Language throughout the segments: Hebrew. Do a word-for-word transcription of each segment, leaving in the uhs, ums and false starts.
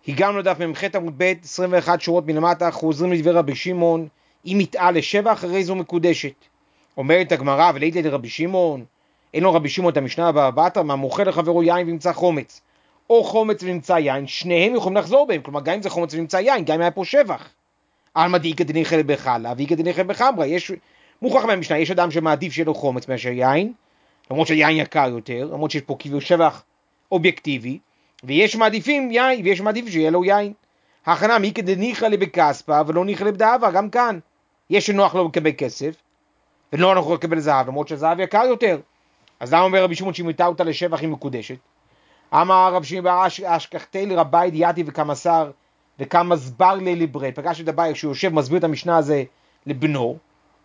הגענו לדף ממ"ח עמוד ב', עשרים ואחת שורות מלמטה, חוזרים לדבר רבי שמעון, אם יתעה לשבח, הרי זו מקודשת. אומרת הגמרא, ולהית לרבי שמעון, אין לו רבי שמעון את המשנה הבאה בתרא, מה מוכר לחברו יין ונמצא חומץ, או חומץ ונמצא יין, שניהם יכולים לחזור בהם, כלומר גם אם זה חומץ ונמצא יין, גם אם היה פה שבח. עלמא דאיכא דניחא בחלב, ואיכא דניחא בחמרא, יש מוכרח מהמשנה, יש אדם שמעדיף שיהיה לו חומץ מאשר יין, למרות שיין יקר יותר, למרות שיש פה כאילו שבח אובייקטיבי, ויש מעדיפים יין, ויש מעדיפים שיהיה לו יין. הכנה מאיכא דניחא בכספא ולא ניחא בדאבה, גם כאן יש שנוח לו לקבל כסף, ולא נוח לו לקבל זהב, למרות שזהב יקר יותר. אז למה אומר רבי שמעון שאם יטעה אותה לשבח היא מקודשת? אמר רב שמעון בר אשכחתי לרבי דיאתי וכמה שר וכמה סבר לי לברי, פגש את הבית כשהוא יושב מסביר את המשנה הזה לבנו,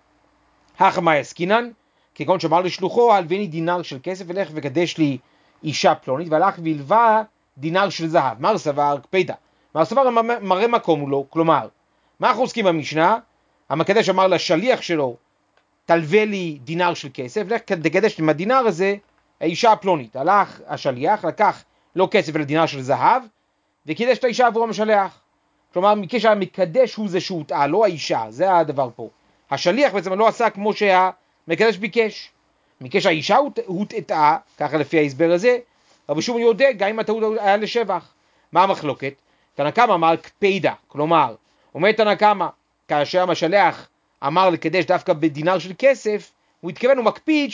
החמה יסקינן, כגון שאמר לשלוחו, הלוויני דינר של כסף, ולך וקדש לי אישה פלונית, והלך והלווה דינר של זהב. מר סבר קפידה, מר סבר מראה מקום הוא לא, כלומר, מה אנחנו עוסקים במשנה? המקדש אמר לשליח שלו, תלווה לי דינר של כסף, ולך תקדש עם הדינר הזה, האישה הפלונית. הלך השליח, לקח לא כסף אלא דינר של זהב, וקידש את האישה עבור המשלח. כלומר, מקש המקדש הוא זה שהוטעה, לא האישה, זה הדבר פה. השליח בעצם לא עשה כמו שהמקדש ביקש. מקש האישה הוטעה, ככה לפי ההסבר הזה, רבי שמעון יודע, גם אם הטעות היה לשבח. מה המחלוקת? תנא קמא אמר קפידה, כלומר, אומר תנא קמא, כאשר המשלח אמר לקדש דווקא בדינר של כסף, הוא התכוון, הוא מקפיד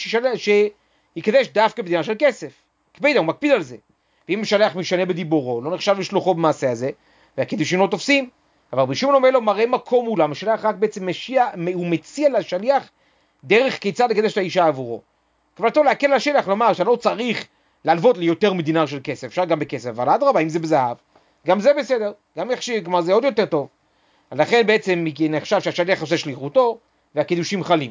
שיקדש דווקא בדינר של כסף. קפידה, הוא מקפיד על זה. ואם המשלח משנה בדיבורו, לא נחשב לשלוחו במעשה הזה, והקידושין לא תופסים. אבל רבי שמעון אומר לו, מראה מקום מולם, השליח רק בעצם משיע, הוא מציע לשליח דרך כיצד לקדש את האישה עבורו. כוונתו להקל על השליח, לומר שלא צריך להלוות לי יותר מדינר של כסף, אפשר גם בכסף, אבל אדרבה, אם זה בזהב, גם זה בסדר, גם יכשיר, כלומר זה עוד יותר טוב. לכן בעצם נחשב שהשליח עושה שליחותו, והקידושים חלים.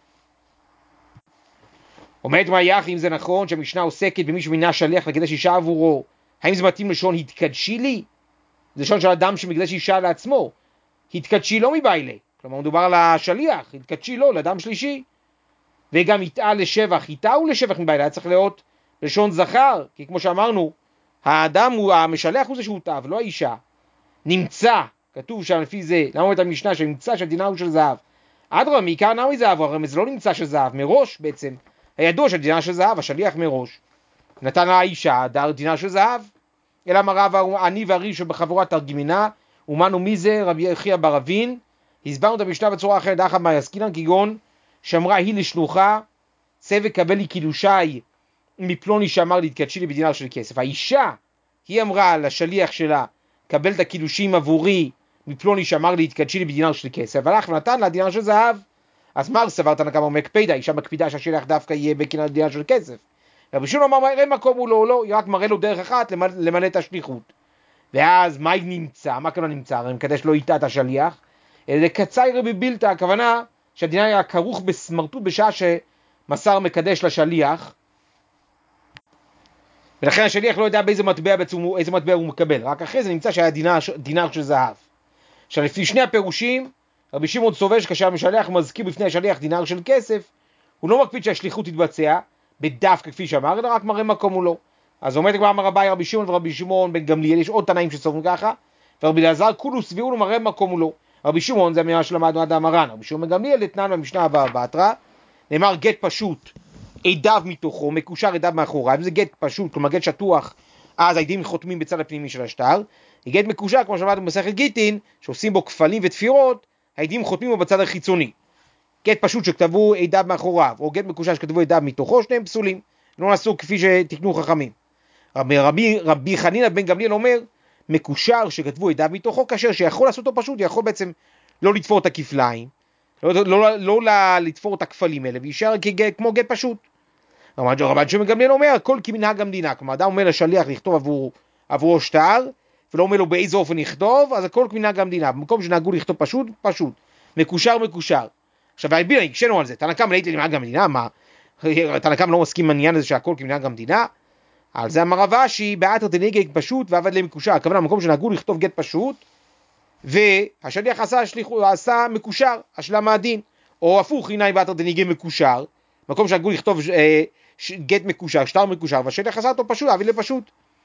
אומרת מה יח, אם זה נכון שהמשנה עוסקת במי שמינה שליח לקדש אישה עבורו, האם זה מתאים לשון התקדשי לי? זה לשון של אדם שמקדש אישה לעצמו. התקדשי לא מבעילי, כלומר מדובר על השליח, התקדשי לא, לאדם שלישי. וגם יטעה לשבח, יטעהו לשבח מבעילי, היה צריך להיות לשון זכר, כי כמו שאמרנו, האדם הוא, המשלח הוא זה שהוא טעה, ולא האישה. נמצא, כתוב שם לפי זה, למה אומרת המשנה שנמצא שהדינר הוא של זהב? אדרבה, מעיקר נאוי זהב, הרי זה לא נמצא של זהב, מראש בעצם, הידוע של דינר של זהב, השליח מראש. נתן לה האישה, דר דינר של זהב. אלא מרב אני והריש בחבורת תרגימינה, ומנו מי זה רבי יחיא בר אבין, הסברנו את המשנה בצורה אחרת, אחת מה יסקינן, כגון שאמרה היא לשלוחה, צא וקבל לי קידושי מפלוני שאמר לי תקדשי לי בדינר של כסף. האישה, היא אמרה לשליח שלה, קבל את הקידושים עבורי מפלוני שאמר לי תקדשי לי בדינר של כסף, והלך ונתן לה דינר של זהב. אז מר סבר תנא קמא מקפידה, האישה מקפידה שהשליח דווקא יהיה בדינר של כסף. רבי שמעון אמר, מראה מקום הוא לא, הוא לא, רק מראה לו דרך אחת למלא את השליחות. ואז מה נמצא? מה כאן נמצא? הרי מקדש לא איתה את השליח, אלא קצאי רבי בילתא, הכוונה שהדינר היה כרוך בסמרטוט בשעה שמסר מקדש לשליח, ולכן השליח לא יודע באיזה מטבע, בעצם, איזה מטבע הוא מקבל, רק אחרי זה נמצא שהיה דינר, דינר של זהב. עכשיו לפי שני הפירושים, רבי שמעון סובר שכאשר המשלח מזכיר בפני השליח דינר של כסף, הוא לא מקפיד שהשליחות תתבצע, בדווקא כפי שאמר, אלא רק מראה מקום הוא לא. אז אומרת כבר אמר רבי רבי שמעון ורבי שמעון בן גמליאל, יש עוד תנאים שסוברים ככה, ורבי אלעזר כולו סבירו מראה מקום הוא לא. רבי שמעון זה מה שלמדנו עד המרן, רבי שמעון בן גמליאל אתנן במשנה הבאה בתרא, נאמר גט פשוט, עדיו מתוכו, מקושר עדיו מאחוריו, אם זה גט פשוט, כלומר גט שטוח, אז העדים חותמים בצד הפנימי של השטר, גט מקושר, כמו שלמדנו במסכת גיטין, שעושים בו כפלים ותפירות, העדים חותמים בו בצד החיצוני. גט פשוט שכתבו עדיו מאחוריו, או גט מקושר שכתבו עדיו מתוכו, שניהם פסולים, לא נעשו כפי שתקנו חכמים. רבי, רבי, רבי חנינא בן גמליאל אומר, מקושר שכתבו עדיו מתוכו, כאשר שיכול לעשות אותו פשוט, יכול בעצם לא לתפור את הכפליים, לא, לא, לא, לא, לא לתפור את הכפלים האלה, וישאר כמו גט פשוט. רבן שמעון בן גמליאל אומר, כל כמנהג המדינה, כלומר, אדם אומר לשליח לכתוב עבור, עבורו שטר, ולא אומר לו באיזה אופן לכתוב, אז הכל כמנהג המדינה, במקום שנהגו לכתוב פשוט, פשוט, מקושר, מקושר. עכשיו, והבינה, הקשנו על זה, תנא קמא ליתא למנהג המדינה, מה? תנא קמא לא מסכים עם העניין הזה שהכל כמנהג המדינה? על זה אמר רב אשי, באתר דנהיגי פשוט ועבד להם מקושר, הכוונה במקום שנהגו לכתוב גט פשוט, והשליח עשה, שליחו, עשה מקושר, השלם הדין, או הפוך, הנה באתר דנהיגי מקושר, מקום שנהגו לכתוב אה, גט מקושר, שטר מקושר, והשליח עשה אותו פשוט, עבד לפשוט.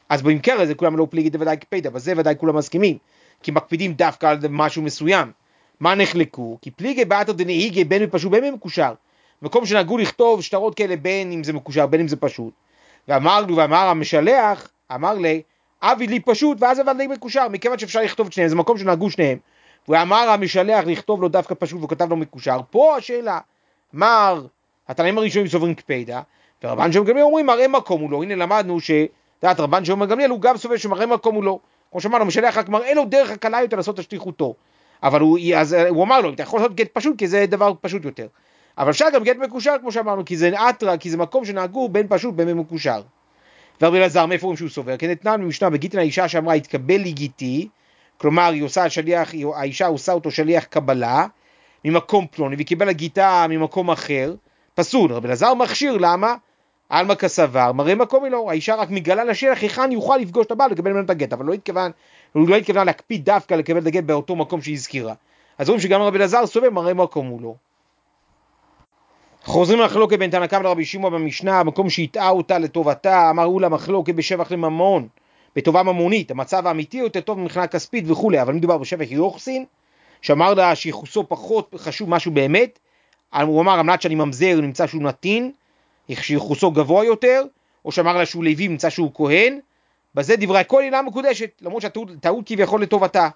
אז במקרה הזה כולם לא פליגי דוודאי קפידה, בזה ודאי כולם מסכימים, כי מקפידים דווקא על משהו מסוים. מה נחלקו? כי פליגי באתר דנהיגי בין פשוט בין מקושר. מקום שנהגו לכתוב שטרות כאלה בין אם זה מקושר, בין אם זה פשוט. ואמר לו, ואמר המשלח, אמר לי, אבי לי פשוט, ואז אבל לי מקושר, מכיוון שאפשר לכתוב את שניהם, זה מקום שנהגו שניהם. ואמר המשלח לכתוב לו דווקא פשוט, וכתב לו מקושר. פה השאלה, אמר, התנאים הראשונים סוברים קפידה, ורבן שמעון גמליאל אומרים, מראה מקום הוא לא. הנה למדנו שדעת רבן שמעון גמליאל הוא גם סובר שמראה מקום הוא לא. כמו שאמרנו, המשלח רק מראה לו דרך הקלה יותר לעשות את השליחותו. אבל הוא, אז, הוא אמר לו, אתה יכול לעשות גט פשוט, כי זה דבר פשוט יותר. אבל אפשר גם גט מקושר, כמו שאמרנו, כי זה אתרא, כי זה מקום שנהגו בין פשוט בין מקושר. ורבי אלעזר, מאיפה אומרים שהוא סובר? כן, אתנן במשנה בגיטין האישה שאמרה, התקבל לי גיטי, כלומר, היא עושה שליח, האישה עושה אותו שליח קבלה, ממקום פלוני, וקיבל הגיטה ממקום אחר, פסול. רבי אלעזר מכשיר, למה? עלמא כסבר, מראה מקום אלו, האישה רק מגלה לשליח, היכן יוכל לפגוש את הבעל לקבל ממנו את הגט, אבל לא התכוון, הוא לא התכוון להקפיד דווקא לקבל את הגט באותו מקום שהיא הזכירה. אז רואים שגם רבי אלעזר סובר, מראה מקום הוא לא. חוזרים לחלוקת בין תנא קמא לרבי שמעון במשנה, המקום שהטעה אותה לטובתה, אמרו לה מחלוקת בשבח לממון, בטובה ממונית, המצב האמיתי יותר טוב מבחינה כספית וכו', אבל מדובר בשבח יוחסין, שאמר לה שיחוסו פחות חשוב משהו באמת, הוא אמר, אמרת שאני ממזר, נמצא שהוא נתין, שיחוסו גבוה יותר, או שאמר לה שהוא לוי, נמצא שהוא כהן, בזה דברי כל עילה מקודשת, למרות שהטעות כביכול לטובתה.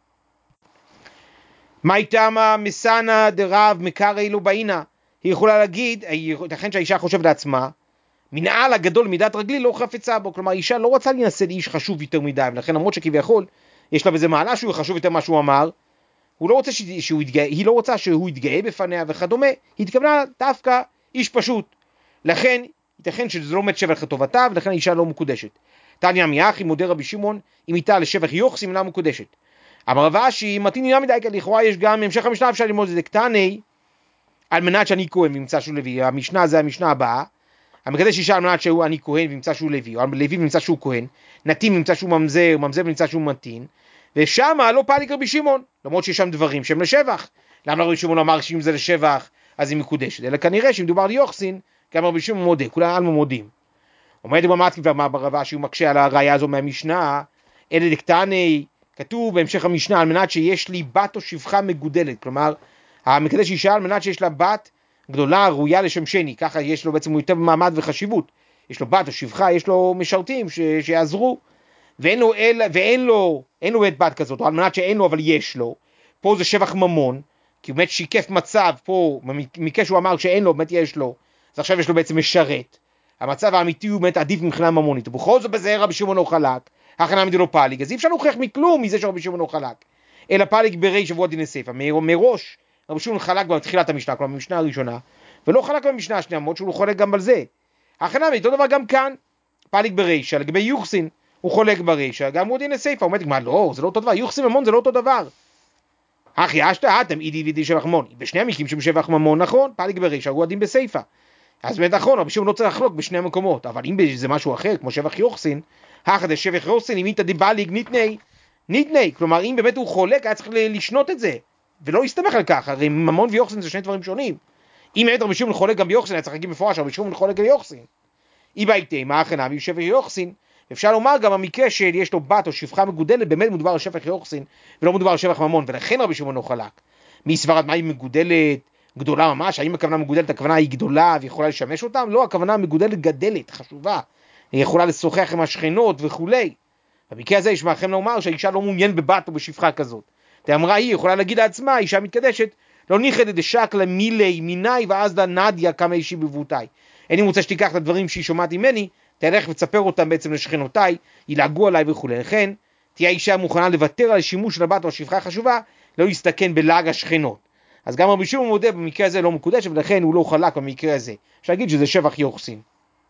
מה איתמה מסנה דרב מקרא לו באינה? היא יכולה להגיד, לכן שהאישה חושבת לעצמה, מנעל הגדול מידת רגלי לא חפצה בו, כלומר האישה לא רוצה להינשא לאיש חשוב יותר מדי, ולכן למרות שכביכול יש לה בזה מעלה שהוא חשוב יותר מה שהוא אמר, הוא לא רוצה שהוא יתגאה, היא לא רוצה שהוא יתגאה בפניה וכדומה, היא התכוונה דווקא איש פשוט, לכן ייתכן שזה לא מת שבח לטובתה, ולכן האישה לא מקודשת. תניא מיחי מודה רבי שמעון, אם איתה לשבח יוחסין אינה מקודשת. אמר רב אשי, מתאים נראה מדי, כי לכאורה יש גם המשך המשנה אפשר ללמוד את זה קטני, על מנת שאני כהן וימצא שהוא לוי. המשנה זה המשנה הבאה, המקדש אישה על מנת שהוא אני כהן וימצא שהוא לוי, או לוי וימצא שהוא כהן, נתין וימצא שהוא ממזר, ממזר וימצא שהוא מתין, ושם לא פליג רבי שמעון, למרות שיש שם דברים שהם לשבח. למה רבי שמעון אמר שאם זה לשבח אז היא מקודשת? אלא כנראה שאם דובר ליוחסין, גם רבי שמעון מודה, כולם אלמה מודים. עומד במתקיף ואמר ברבה שהוא מקשה על הראיה הזו מהמשנה, אלה דקטני, כתוב בהמשך המשנה, על מנת שיש לי בת או שפחה מגודלת, כלומר, המקדש אישה על מנת שיש לה בת גדולה, ראויה לשם שני, ככה יש לו בעצם יותר מעמד וחשיבות, יש לו בת או שפחה, יש לו משרתים ש... שיעזרו, ואין לו, אל... ואין לו, אין לו בת כזאת, או על מנת שאין לו אבל יש לו, פה זה שבח ממון, כי הוא באמת שיקף מצב, פה, מקרה שהוא אמר שאין לו, באמת יש לו, אז עכשיו יש לו בעצם משרת, המצב האמיתי הוא באמת עדיף מבחינה ממונית, ובכל זאת בזה רבי שמעון לא חלק, הכנה עמידי לו פליג, אז אי אפשר להוכיח מכלום מזה שרבי שמעון לא חלק, אלא פליג ברי שבוע דין סיפא, מראש רבי שמעון חלק בתחילת המשנה, כלומר במשנה הראשונה, ולא חלק במשנה השנייה, למרות שהוא חולק גם על זה. הכנה עמידי, אותו דבר גם כאן, פליג ברישא, לגבי יוחסין, הוא חולק ברישא, גם הוא דין סיפא, הוא אומר, מה, לא, זה לא אותו דבר, יוחסין ממון זה לא אותו דבר. אחי, אשתה, אתם אידי לידי שבח ממון, בשני המקרים שבשבח ממון, נכון, פליג ברישא, הוא הדין בסיפא. אז באמת נכון, רבי שמעון לא צריך לחלוק בשני המקומות, אבל אם זה משהו אחר, כמו שבח יוחסין, הכא דשבח יוחסין, אם איתא דבליג ניתני, ניתני, כלומר אם באמת הוא חולק, היה צריך לשנות את זה, ולא יסתמך על כך, הרי ממון ויוחסין זה שני דברים שונים. אם באמת רבי שמעון חולק גם ביוחסין, היה צריך להגיד מפורש, רבי שמעון חולק גם ביוחסין. אי בהיתי, מה הכנה בשבח יוחסין, אפשר לומר גם המקרה שיש לו בת או שפחה מגודלת, באמת מדובר על שבח יוחסין, ולא מדובר על שבח ממון, ולכן רבי שמעון לא חלק. מי סברת מה היא מגודלת, גדולה ממש, האם הכוונה מגודלת, הכוונה היא גדולה ויכולה לשמש אותם? לא, הכוונה מגודלת גדלת, חשובה, היא יכולה לשוחח עם השכנות וכולי. במקרה הזה יש מאחם לומר שהאישה לא מעוניין בבת או בשפחה כזאת. תאמרה היא, יכולה להגיד לעצמה, אישה מתקדשת, לא ניחד את השקלה מילי מיני ואז לנדיה כמה אישי בבותיי. אני רוצה שתיקח את הדברים שהיא שומעת ממני, תלך וצפר אותם בעצם לשכנותיי, ילעגו עליי וכו'. לכן, תהיה האישה מוכנה לוותר על השימוש של הבת או השפחה החשובה, לא יסתכן בלעג השכנות. אז גם רבי שמעון מודה במקרה הזה לא מקודש, ולכן הוא לא חלק במקרה הזה. אפשר להגיד שזה שבח יוחסין.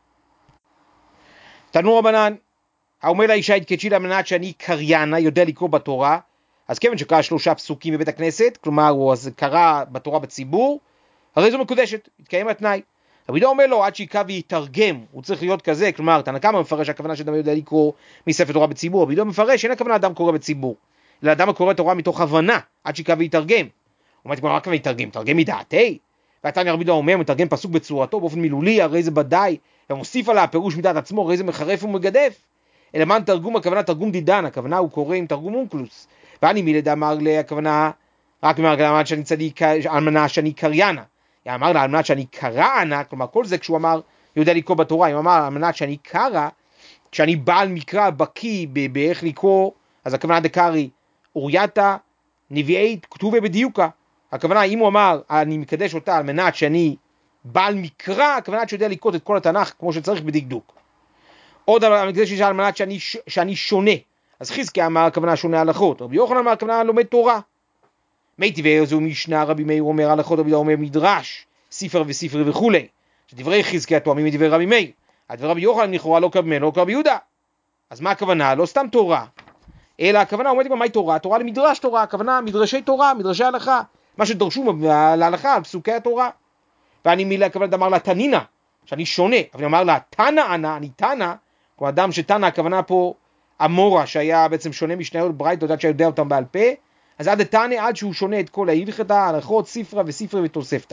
תנו רבנן, האומר לאישה התקדשי לה מנת שאני קריינה, יודע לקרוא בתורה, אז כיוון שקרא שלושה פסוקים בבית הכנסת, כלומר הוא אז קרא בתורה בציבור, הרי זו מקודשת, התקיים התנאי. רבי יהודה אומר לו, עד שיקרא ויתרגם, הוא צריך להיות כזה, כלומר, תנא קמא מפרש הכוונה שאדם יודע לקרוא מספר תורה בציבור, רבי יהודה מפרש שאין הכוונה אדם קורא בציבור, אלא אדם הקורא תורה מתוך הבנה, עד שיקרא ויתרגם. הוא אומר, רק ויתרגם, תרגם מדעתי, והתניא רבי יהודה אומר, מתרגם פסוק בצורתו באופן מילולי, הרי זה ודאי, ומוסיף עליו פירוש מדעת עצמו, הרי זה מחרף ומגדף. אלא מן תרגום, הכוונה תרגום דידן, הכוונה הוא קורא עם תרגום אונקלוס. ואני מילד אמר לה, הכוונה, רק אמר לה, שאני צדיק, על מנה שאני קריינה. אמר לה, על מנת שאני קראנה, כלומר, כל זה כשהוא אמר, יודע לקרוא בתורה, אם אמר, על מנת שאני קרא, כשאני בעל מקרא, בקי, באיך לקרוא, אז הכוונה דקרי, אורייתא, נביאי, כתובי בדיוקה. הכוונה, אם הוא אמר, אני מקדש אותה על מנת שאני בעל מקרא, הכוונה שיודע לקרוא את כל התנ"ך כמו שצריך בדקדוק. עוד המקדש יש על מנת שאני, שאני שונה. אז חזקיה אמר, הכוונה שונה הלכות. רבי יוחנן אמר, הכוונה לומד תורה. מי טבעי זו משנה, רבי מאיר אומר הלכות, רבי אומר מדרש, ספר וספרי וכו'. שדברי חזקיה תואמים מדברי רבי מאיר. הדברי רבי יוחנן לכאורה לא כרבי מאיר, לא כרבי יהודה. אז מה הכוונה? לא סתם תורה. אלא הכוונה עומדת במאי תורה, תורה למדרש תורה, הכוונה מדרשי תורה, מדרשי הלכה, מה שדרשו להלכה על פסוקי התורה. ואני מילה הכוונה אמר לה תנינה, שאני שונה, אבל אמר לה תנא אנא, אני תנא, כמו אדם שתנא, הכוונה פה אמורה, שהיה בעצם שונה משניות ברייתא, יודעת שיודע אותם בעל פה, אז עד תנא, עד שהוא שונה את כל ההלכתא, הלכות, ספרא וספרי ותוספתא.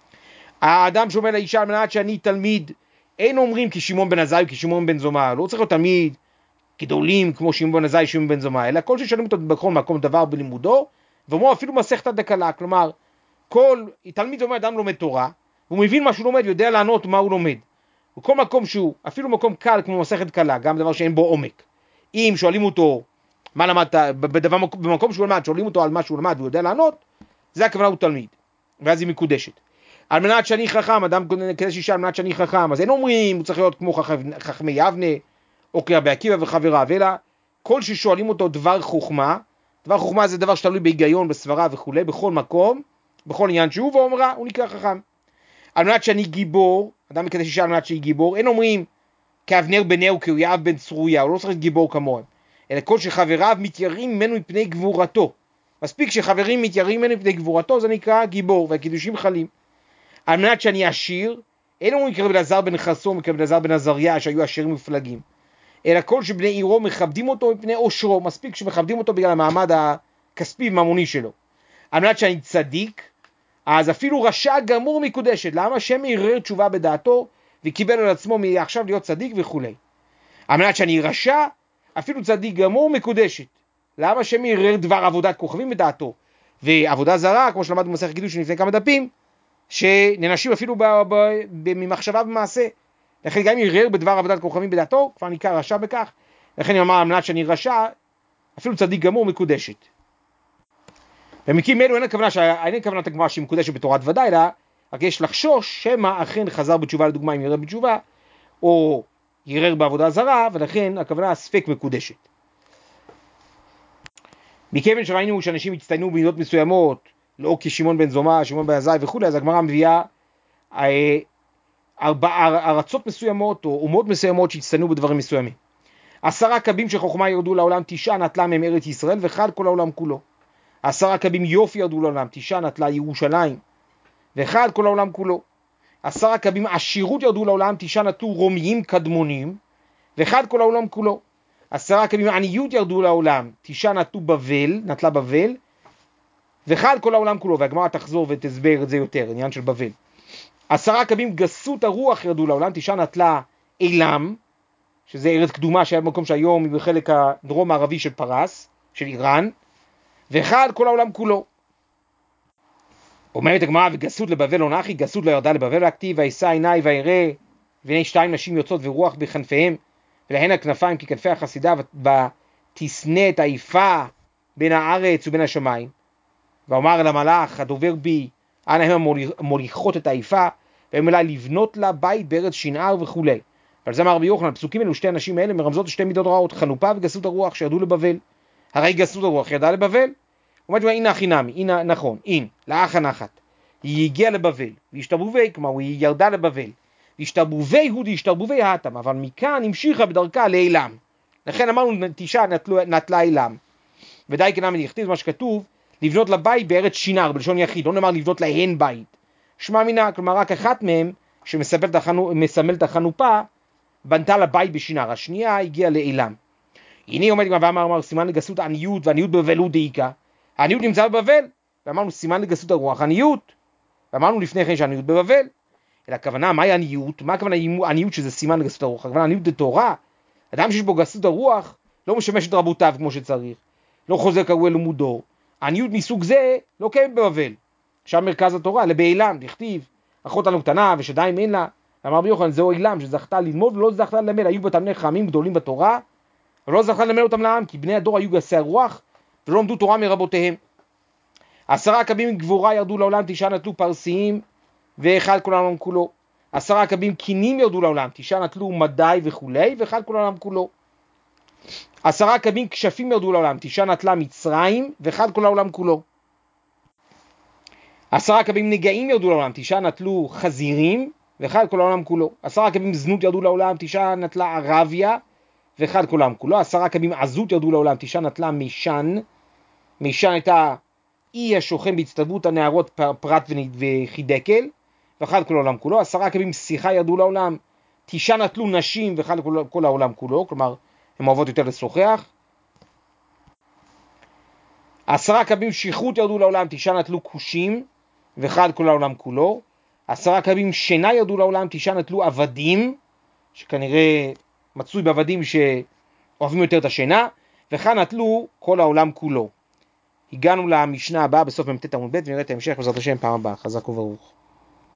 האדם שאומר לאישה על מנת שאני תלמיד, אין אומרים כשמעון בן עזאי וכשמעון בן זומא, לא צריך להיות תלמיד גדולים כמו שמעון בן עזאי ושמעון בן זומא, אלא כל ששואלים אותו בכל מקום דבר בלימודו, ואומרו אפילו מסכתא דקלה, כלומר, כל תלמיד אומר אדם לומד תורה, והוא מבין מה שהוא לומד ויודע לענות מה הוא לומד. וכל מקום שהוא, אפילו מקום קל כמו מסכת קלה, גם דבר שאין בו עומק. אם שואלים אותו מה למדת, בדבר, במקום שהוא למד, שואלים אותו על מה שהוא למד והוא יודע לענות, זה הכוונה הוא תלמיד, ואז היא מקודשת. על מנת שאני חכם, אדם כדי שישה על מנת שאני חכם, אז אין אומרים, הוא צריך להיות כמו חכמי יבנה, או כרבי עקיבא וחבריו, אלא כל ששואלים אותו דבר חוכמה, דבר חוכמה זה דבר שתלוי בהיגיון, בסברה וכו', בכל מקום, בכל עניין שהוא, ואומרה, הוא נקרא חכם. על מנת שאני גיבור, אדם מקדש אישה על מנת שהיא גיבור, אין אומרים כאבנר בנהו, כי הוא יאהב בן צרויה, הוא לא צריך להיות גיבור כמוהם, אלא כל שחבריו מתייראים ממנו מפני גבורתו. מספיק שחברים מתייראים ממנו מפני גבורתו, זה נקרא גיבור, והקידושים חלים. על מנת שאני עשיר, אין אומרים כרבי אלעזר בן חסון וכרבי אלעזר בן עזריה, שהיו עשירים מופלגים, אלא כל שבני עירו מכבדים אותו מפני עושרו, מספיק שמכבדים אותו בגלל המעמד הכספי וממוני שלו. על מנת שאני צדיק, אז אפילו רשע גמור מקודשת. למה? שם ערער תשובה בדעתו וקיבל על עצמו מעכשיו להיות צדיק וכו'. על מנת שאני רשע, אפילו צדיק גמור מקודשת. למה? שם ערער דבר עבודת כוכבים בדעתו. ועבודה זרה, כמו שלמדנו במסכת קידושין לפני כמה דפים, שננשים אפילו ממחשבה במעשה. לכן גם ערער בדבר עבודת כוכבים בדעתו, כבר נקרא רשע בכך. לכן אני אומר, על מנת שאני רשע, אפילו צדיק גמור מקודשת. במקרים אלו אין הכוונה, אין הכוונה הגמרא שהיא מקודשת בתורת ודאי, אלא רק יש לחשוש שמא אכן חזר בתשובה, לדוגמה אם יראה בתשובה, או ירר בעבודה זרה, ולכן הכוונה ספק מקודשת. מכיוון שראינו שאנשים הצטיינו במידות מסוימות, לא כשמעון בן זומא, שמעון בן עזאי וכו', אז הגמרא מביאה ארצות מסוימות או אומות מסוימות שהצטיינו בדברים מסוימים. עשרה קבים של חוכמה ירדו לעולם, תשעה נטלה מהם ארץ ישראל, ואחד כל העולם כולו. עשרה קבים יופי ירדו לעולם, תשעה נטלה ירושלים, ואחד כל העולם כולו. עשרה קבים עשירות ירדו לעולם, תשעה נטלו רומיים קדמונים, ואחד כל העולם כולו. עשרה קבים עניות ירדו לעולם, תשעה נטלו בבל, נטלה בבל, ואחד כל העולם כולו. והגמרא תחזור ותסבר את זה יותר, עניין של בבל. עשרה קבים גסות הרוח ירדו לעולם, תשעה נטלה אילם, שזה ארץ קדומה שהיה במקום שהיום היא בחלק הדרום הערבי של פרס, של איראן, ואחד כל העולם כולו. אומרת הגמרא, וגסות לבבל לא נחי, גסות לא ירדה לבבל, והכתיב וישא עיני וירא, והנה שתיים נשים יוצאות ורוח בכנפיהם, ולהן הכנפיים ככנפי החסידה, ותשנא את העיפה בין הארץ ובין השמיים. ואומר למלאך הדובר בי, אנא הם מוליכות את העיפה, והם אליי לבנות לה בית בארץ שנער וכו'. ועל זה אמר רבי יוחנן, הפסוקים אלו, שתי הנשים האלה מרמזות שתי מידות רעות, חנופה וגסות הרוח שירדו לבבל. הרי גסות הרוח ירדה לבבל. אומרת לו, הנה הכי נמי, הנה נכון, הנה, לאח הנחת. היא הגיעה לבבל, והשתרבובי, כלומר, היא ירדה לבבל. והשתרבובי הוא דהשתרבובי האטם, אבל מכאן המשיכה בדרכה לאילם. לכן אמרנו, תשעה נטלה אילם. ודי כנמי נכתיב מה שכתוב, לבנות לבית בארץ שינר, בלשון יחיד, לא נאמר לבנות להן בית. שמע מינה, כלומר, רק אחת מהם, שמסמל את החנופה, בנתה לבית בשינר, השנייה הגיעה לאילם. הנה עומד גם ואמר, אמר, סימן לגסות עניות, ועניות בבבל הוא דאיקה. העניות נמצא בבבל, ואמרנו סימן לגסות הרוח עניות, ואמרנו לפני כן שהעניות בבבל. אלא הכוונה, מהי עניות? מה הכוונה עניות שזה סימן לגסות הרוח? הכוונה עניות דתורה, אדם שיש בו גסות הרוח, לא משמש את רבותיו כמו שצריך, לא חוזר כראוי לימודו. עניות מסוג זה לא קיימת בבבל. שם מרכז התורה, לבעילם, דכתיב, אחות לנו קטנה ושדיים אין לה. אמר רבי יוחנן, זהו עילם שזכתה ללמוד ולא זכתה ללמד. היו בתלמידי חכמים גדולים בתורה, אבל לא זכתה ללמד אותם לעם, כי בני הדור היו גסי הרוח ולא למדו תורה מרבותיהם. עשרה עקבים גבורה ירדו לעולם, תשעה נטלו פרסיים ואחד כל העולם כולו. עשרה עקבים קינים ירדו לעולם, תשעה נטלו מדי וכולי, ואחד כל העולם כולו. עשרה עקבים כשפים ירדו לעולם, תשעה נטלה מצרים, ואחד כל העולם כולו. עשרה עקבים נגעים ירדו לעולם, תשעה נטלו חזירים, ואחד כל העולם כולו. עשרה עקבים זנות ירדו לעולם, תשעה נטלה ערביה, ואחד כל העולם כולו. עשרה עקבים עזות ירדו לעולם, תשעה נטלה מישן. מישן הייתה אי השוכן בהצטלבות הנערות פרת וחידקל, ואחד כל העולם כולו. עשרה עקבים שיחה ירדו לעולם, תשעה נטלו נשים, ואחד כל, כל העולם כולו, כלומר, הן אוהבות יותר לשוחח. עשרה עקבים שכרות ירדו לעולם, תשעה נטלו כושים, ואחד כל העולם כולו. עשרה עקבים שינה ירדו לעולם, תשעה נטלו עבדים, שכנראה מצוי בעבדים שאוהבים יותר את השינה, ואחד נטלו כל העולם כולו. הגענו למשנה הבאה בסוף מ"ט עמוד ב' ונראה את ההמשך בעזרת השם פעם הבאה. חזק וברוך.